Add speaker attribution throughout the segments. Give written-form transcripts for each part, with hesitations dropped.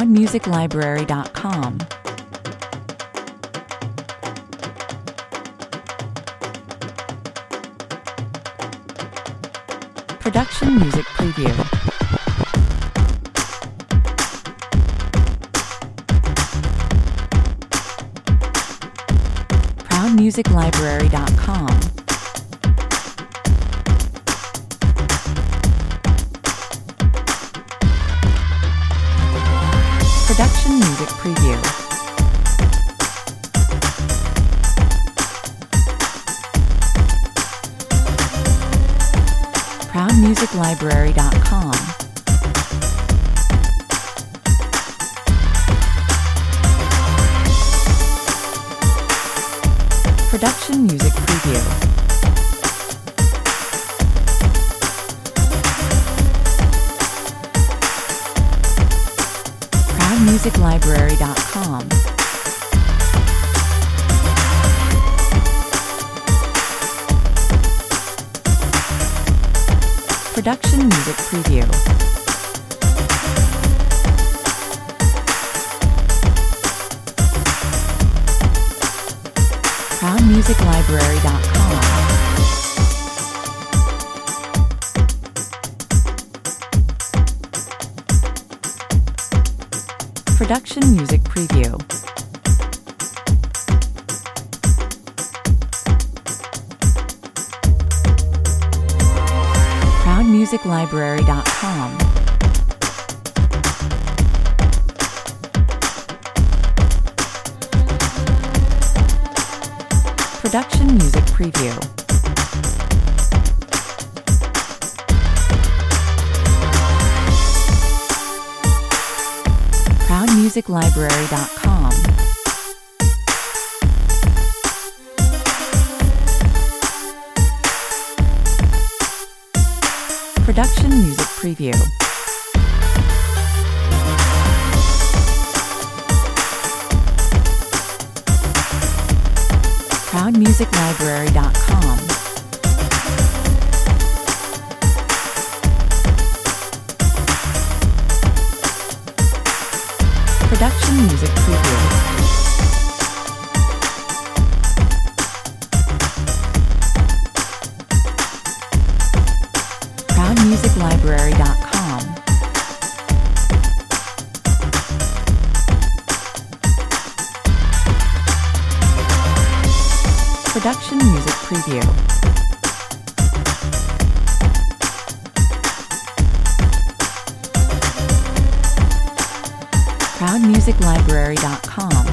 Speaker 1: ProudMusicLibrary.com. Production Music Preview. ProudMusicLibrary.com. Production Music Preview. ProudMusicLibrary.com. Production Music Preview. ProudMusicLibrary.com. Production Music Preview. ProudMusicLibrary.com. Production Music Preview. ProudMusicLibrary.com. Production Music Preview. ProudMusicLibrary.com. Production Music Preview. ProudMusicLibrary.com. Production Music Preview. ProudMusicLibrary.com. Production Music Preview. ProudMusicLibrary.com.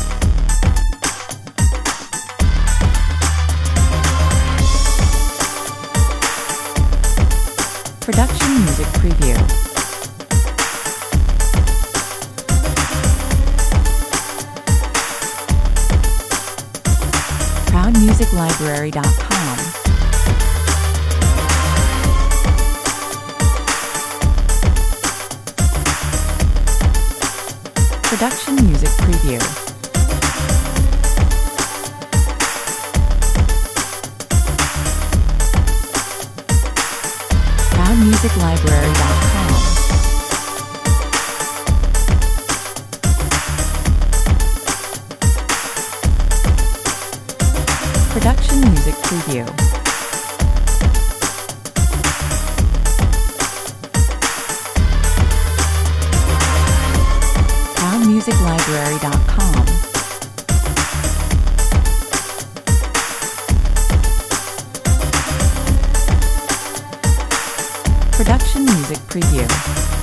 Speaker 1: Production Music Preview. ProudMusicLibrary.com. Production Music Preview. ProudMusicLibrary.com. Production Music Preview. ProudMusicLibrary.com. Production Music Preview.